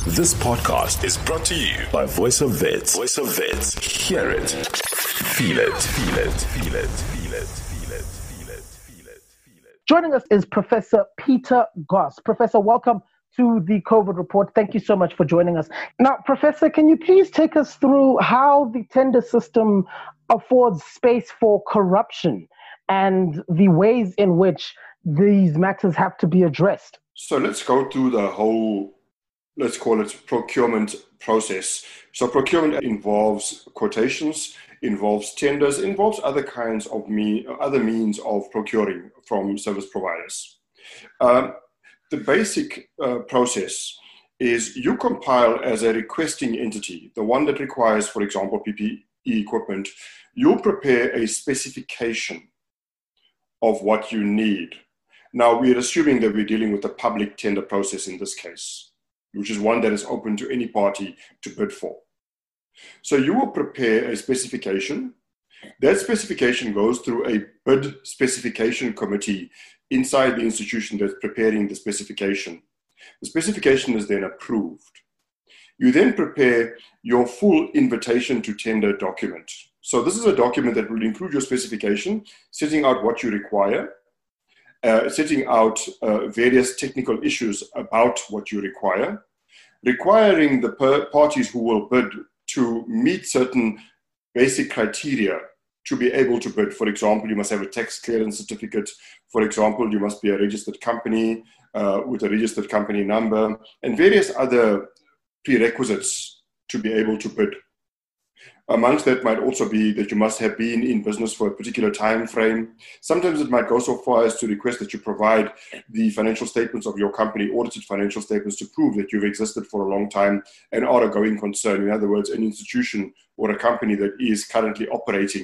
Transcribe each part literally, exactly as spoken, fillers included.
This podcast is brought to you by Voice of Wits. Voice of Wits. Hear it. Feel it. Feel it. Feel it. Feel it. Feel it. Feel it. Feel it. Feel it. Joining us is Professor Peter Goss. Professor, welcome to the COVID report. Thank you so much for joining us. Now, Professor, can you please take us through how the tender system affords space for corruption and the ways in which these matters have to be addressed? So let's go through the whole, let's call it procurement process. So procurement involves quotations, involves tenders, involves other kinds of me, other means of procuring from service providers. Um, the basic uh, process is you compile as a requesting entity, the one that requires, for example, P P E equipment, you'll prepare a specification of what you need. Now, we're assuming that we're dealing with a public tender process in this case, which is one that is open to any party to bid for. So you will prepare a specification. That specification goes through a bid specification committee inside the institution that's preparing the specification. The specification is then approved. You then prepare your full invitation to tender document. So this is a document that will include your specification, setting out what you require, uh, setting out uh, various technical issues about what you require, requiring the per- parties who will bid to meet certain basic criteria to be able to bid. For example, you must have a tax clearance certificate. For example, you must be a registered company uh, with a registered company number, and various other prerequisites to be able to bid. Amongst that might also be that you must have been in business for a particular time frame. Sometimes it might go so far as to request that you provide the financial statements of your company, audited financial statements, to prove that you've existed for a long time and are a going concern. In other words, an institution or a company that is currently operating.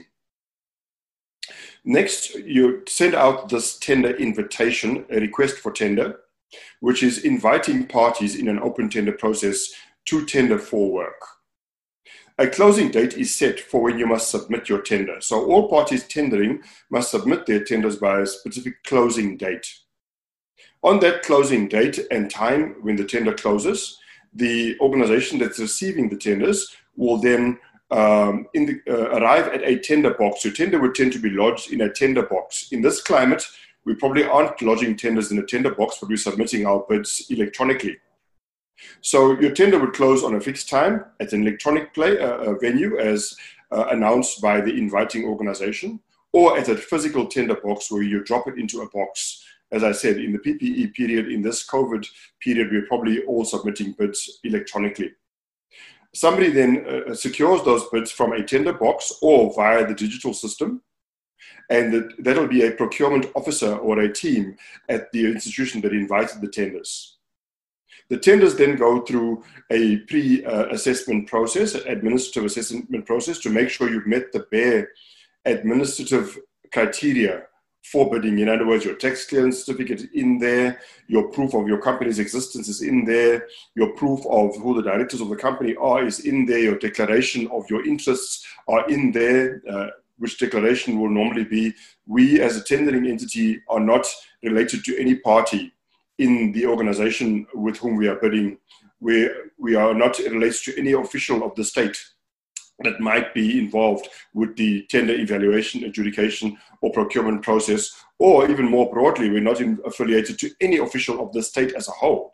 Next, you send out this tender invitation, a request for tender, which is inviting parties in an open tender process to tender for work. A closing date is set for when you must submit your tender. So all parties tendering must submit their tenders by a specific closing date. On that closing date and time when the tender closes, the organization that's receiving the tenders will then um, in the, uh, arrive at a tender box. Your tender would tend to be lodged in a tender box. In this climate, we probably aren't lodging tenders in a tender box, but we're submitting our bids electronically. So your tender would close on a fixed time at an electronic play, uh, venue as uh, announced by the inviting organization, or at a physical tender box where you drop it into a box. As I said, in the P P E period, in this COVID period, we're probably all submitting bids electronically. Somebody then uh, secures those bids from a tender box or via the digital system, and that, that'll be a procurement officer or a team at the institution that invited the tenders. The tenders then go through a pre-assessment process, an administrative assessment process, to make sure you've met the bare administrative criteria for bidding. In other words, your tax clearance certificate is in there, your proof of your company's existence is in there, your proof of who the directors of the company are is in there, your declaration of your interests are in there, uh, which declaration will normally be, we as a tendering entity are not related to any party in the organization with whom we are bidding. We, we are not related to any official of the state that might be involved with the tender evaluation, adjudication, or procurement process, or even more broadly, we're not in, affiliated to any official of the state as a whole.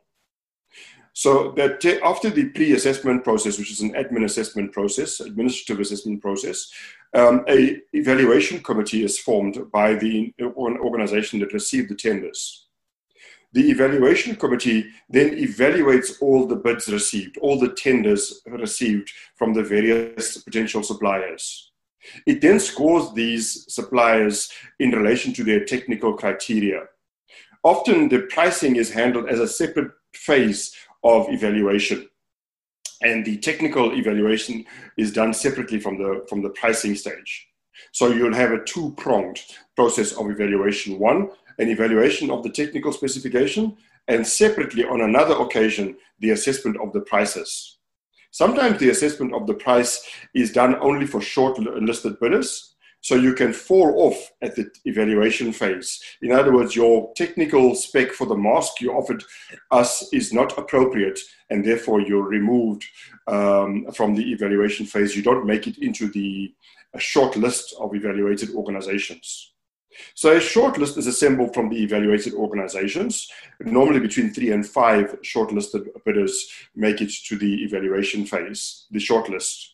So that te- after the pre-assessment process, which is an admin assessment process, administrative assessment process, um, a evaluation committee is formed by the organization that received the tenders. The evaluation committee then evaluates all the bids received, all the tenders received from the various potential suppliers. It then scores these suppliers in relation to their technical criteria. Often the pricing is handled as a separate phase of evaluation, and the technical evaluation is done separately from the, from the pricing stage. So you'll have a two-pronged process of evaluation. One, an evaluation of the technical specification, and separately on another occasion, the assessment of the prices. Sometimes the assessment of the price is done only for short-listed bidders. So you can fall off at the evaluation phase. In other words, your technical spec for the mask you offered us is not appropriate, and therefore you're removed um, from the evaluation phase. You don't make it into the a short list of evaluated organizations. So a short list is assembled from the evaluated organizations. Normally between three and five shortlisted bidders make it to the evaluation phase, the shortlist.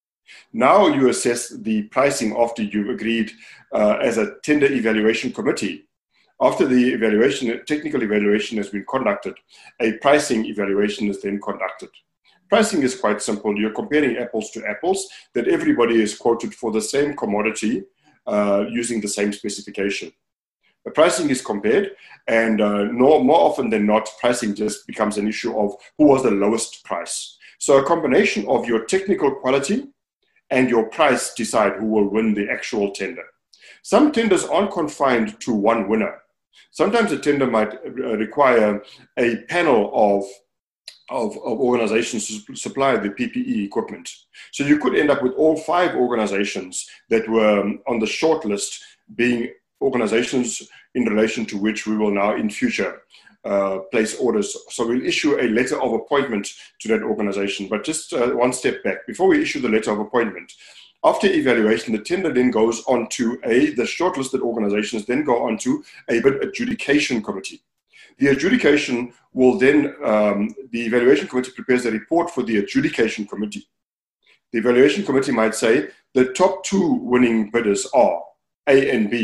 Now you assess the pricing after you've agreed uh, as a tender evaluation committee. After the evaluation, technical evaluation has been conducted, a pricing evaluation is then conducted. Pricing is quite simple. You're comparing apples to apples, that everybody is quoted for the same commodity uh, using the same specification. The pricing is compared, and uh, no, more often than not, pricing just becomes an issue of who was the lowest price. So a combination of your technical quality and your price decide who will win the actual tender. Some tenders aren't confined to one winner. Sometimes a tender might require a panel of, of, of organizations to supply the P P E equipment. So you could end up with all five organizations that were on the short list being organizations in relation to which we will now in future Uh, place orders. So we'll issue a letter of appointment to that organization. But just uh, one step back, before we issue the letter of appointment, after evaluation, the tender then goes on to a, the shortlisted organizations then go on to a bid adjudication committee. The adjudication will then, um, the evaluation committee prepares a report for the adjudication committee. The evaluation committee might say the top two winning bidders are A and B.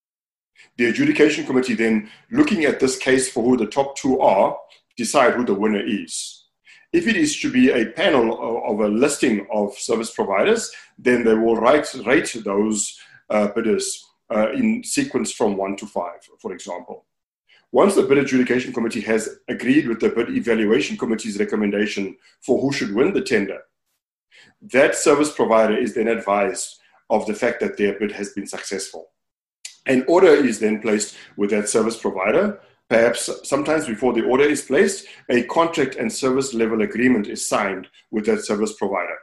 The adjudication committee then, looking at this case for who the top two are, decide who the winner is. If it is to be a panel of a listing of service providers, then they will write, rate those uh, bidders uh, in sequence from one to five, for example. Once the bid adjudication committee has agreed with the bid evaluation committee's recommendation for who should win the tender, that service provider is then advised of the fact that their bid has been successful. An order is then placed with that service provider. Perhaps sometimes before the order is placed, a contract and service level agreement is signed with that service provider.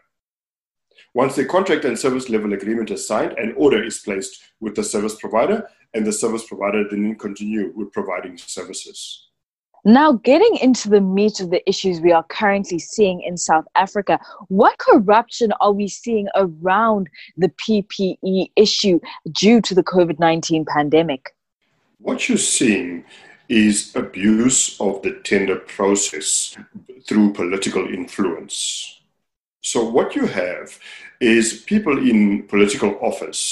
Once the contract and service level agreement is signed, an order is placed with the service provider, and the service provider then continue with providing services. Now, getting into the meat of the issues we are currently seeing in South Africa, what corruption are we seeing around the P P E issue due to the COVID nineteen pandemic? What you're seeing is abuse of the tender process through political influence. So what you have is people in political office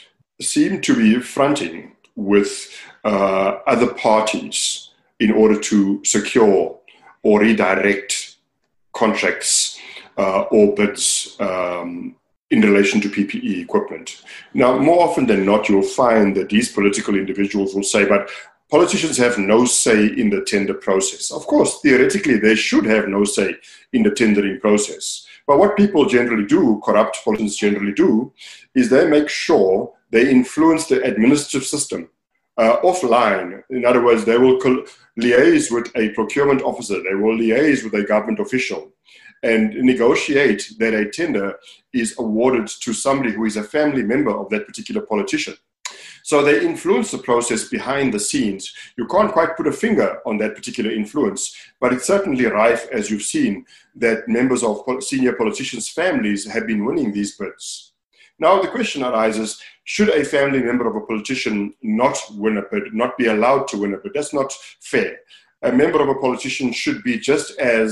seem to be fronting with uh, other parties in order to secure or redirect contracts uh, or bids um, in relation to P P E equipment. Now, more often than not, you'll find that these political individuals will say, but politicians have no say in the tender process. Of course, theoretically, they should have no say in the tendering process. But what people generally do, corrupt politicians generally do, is they make sure they influence the administrative system Uh, offline. In other words, they will liaise with a procurement officer, they will liaise with a government official and negotiate that a tender is awarded to somebody who is a family member of that particular politician. So they influence the process behind the scenes. You can't quite put a finger on that particular influence, but it's certainly rife, as you've seen, that members of senior politicians' families have been winning these bids. Now the question arises, should a family member of a politician not win a bid, not be allowed to win a bid? That's not fair. A member of a politician should be just as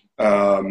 um,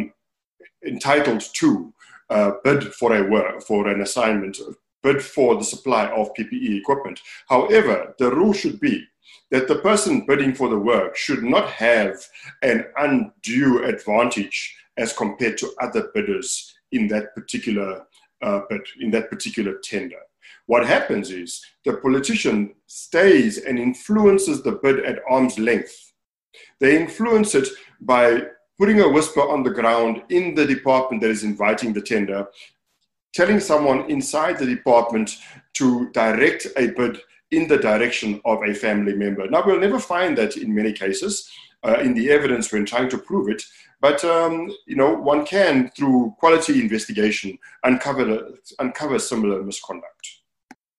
entitled to uh, bid for a work, for an assignment, bid for the supply of P P E equipment. However, the rule should be that the person bidding for the work should not have an undue advantage as compared to other bidders in that particular uh, bid, in that particular tender. What happens is the politician stays and influences the bid at arm's length. They influence it by putting a whisper on the ground in the department that is inviting the tender, telling someone inside the department to direct a bid in the direction of a family member. Now, we'll never find that in many cases uh, in the evidence when trying to prove it, but um, you know, one can, through quality investigation, uncover, uncover similar misconduct.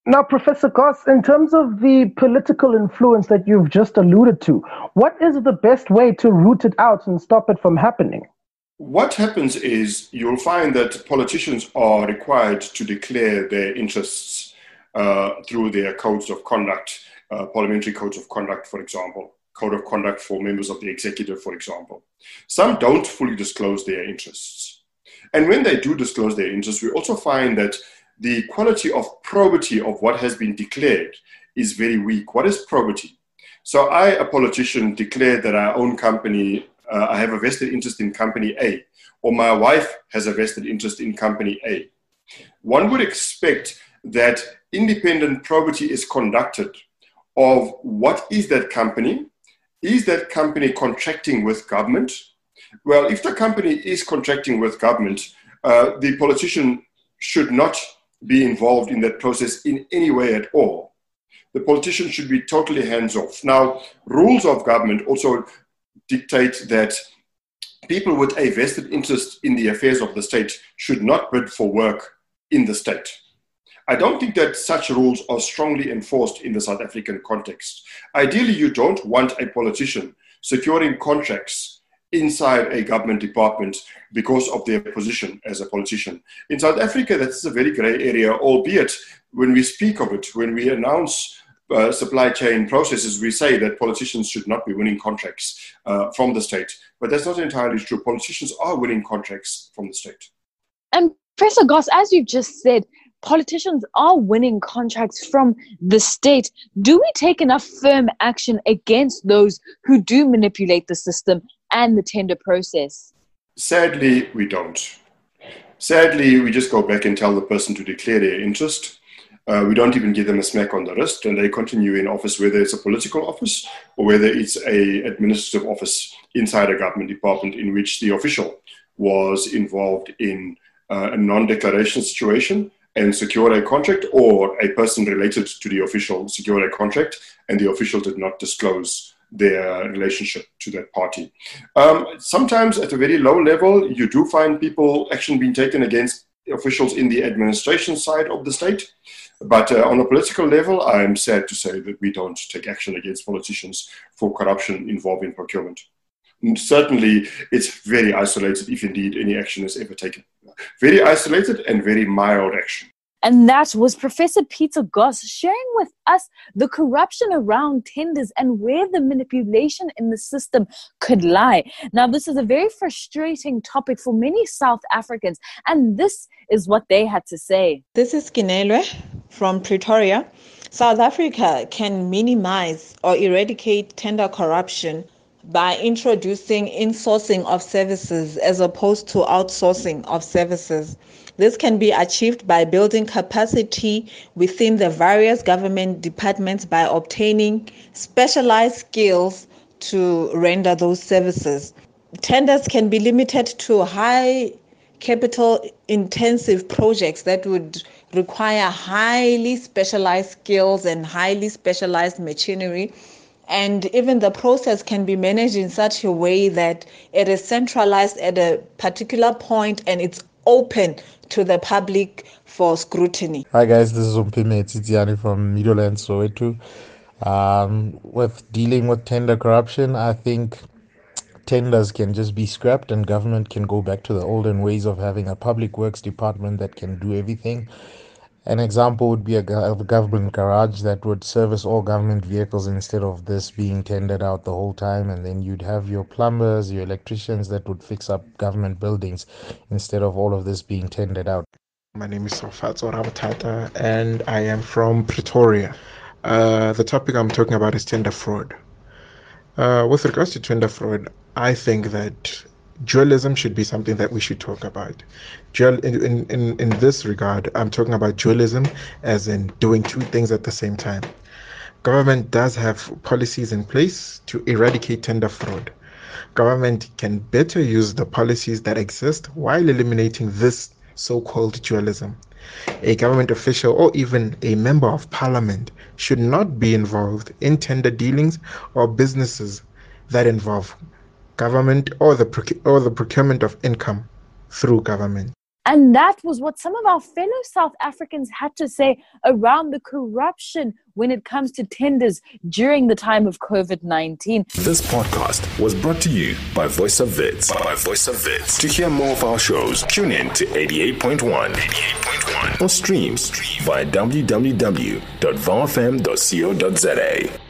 Now, Professor Goss, in terms of the political influence that you've just alluded to, what is the best way to root it out and stop it from happening? What happens is you'll find that politicians are required to declare their interests uh, through their codes of conduct, uh, parliamentary codes of conduct, for example, code of conduct for members of the executive, for example. Some don't fully disclose their interests. And when they do disclose their interests, we also find that the quality of probity of what has been declared is very weak. What is probity? So I, a politician, declare that I own company, uh, I have a vested interest in company A, or my wife has a vested interest in company A. One would expect that independent probity is conducted of what is that company? Is that company contracting with government? Well, if the company is contracting with government, uh, the politician should not be involved in that process in any way at all. The politician should be totally hands-off. Now, rules of government also dictate that people with a vested interest in the affairs of the state should not bid for work in the state. I don't think that such rules are strongly enforced in the South African context. Ideally, you don't want a politician securing contracts inside a government department because of their position as a politician. In South Africa, that's a very grey area, albeit when we speak of it, when we announce uh, supply chain processes, we say that politicians should not be winning contracts uh, from the state. But that's not entirely true. Politicians are winning contracts from the state. And Professor Goss, as you've just said, politicians are winning contracts from the state. Do we take enough firm action against those who do manipulate the system and the tender process? Sadly, we don't. Sadly, we just go back and tell the person to declare their interest. Uh, we don't even give them a smack on the wrist, and they continue in office, whether it's a political office or whether it's a administrative office inside a government department in which the official was involved in uh, a non-declaration situation and secured a contract, or a person related to the official secured a contract and the official did not disclose their relationship to that party. Um, sometimes at a very low level, you do find people action being taken against officials in the administration side of the state. But uh, on a political level, I am sad to say that we don't take action against politicians for corruption involving procurement. And certainly, it's very isolated, if indeed any action is ever taken. Very isolated and very mild action. And that was Professor Peter Goss sharing with us the corruption around tenders and where the manipulation in the system could lie. Now, this is a very frustrating topic for many South Africans, and this is what they had to say. This is Kinelwe from Pretoria. South Africa can minimize or eradicate tender corruption by introducing insourcing of services as opposed to outsourcing of services. This can be achieved by building capacity within the various government departments by obtaining specialized skills to render those services. Tenders can be limited to high capital intensive projects that would require highly specialized skills and highly specialized machinery. And even the process can be managed in such a way that it is centralized at a particular point and it's open to the public for scrutiny. Hi guys, this is Umpime Titiani from Meadowlands, Soweto. Um, with dealing with tender corruption, I think tenders can just be scrapped and government can go back to the olden ways of having a public works department that can do everything. An example would be a, a government garage that would service all government vehicles instead of this being tendered out the whole time. And then you'd have your plumbers, your electricians that would fix up government buildings instead of all of this being tendered out. My name is Sofatso Rabatata and I am from Pretoria. Uh, the topic I'm talking about is tender fraud. Uh, with regards to tender fraud, I think that dualism should be something that we should talk about. Dual, in, in, in this regard, I'm talking about dualism as in doing two things at the same time. Government does have policies in place to eradicate tender fraud. Government can better use the policies that exist while eliminating this so-called dualism. A government official or even a member of parliament should not be involved in tender dealings or businesses that involve government or the or the procurement of income through government. And that was what some of our fellow South Africans had to say around the corruption when it comes to tenders during the time of COVID nineteen. This podcast was brought to you by Voice of Wits. By Voice of Wits. To hear more of our shows, tune in to eighty-eight point one. eighty-eight point one. Or stream via w w w dot v o f m dot co dot z a.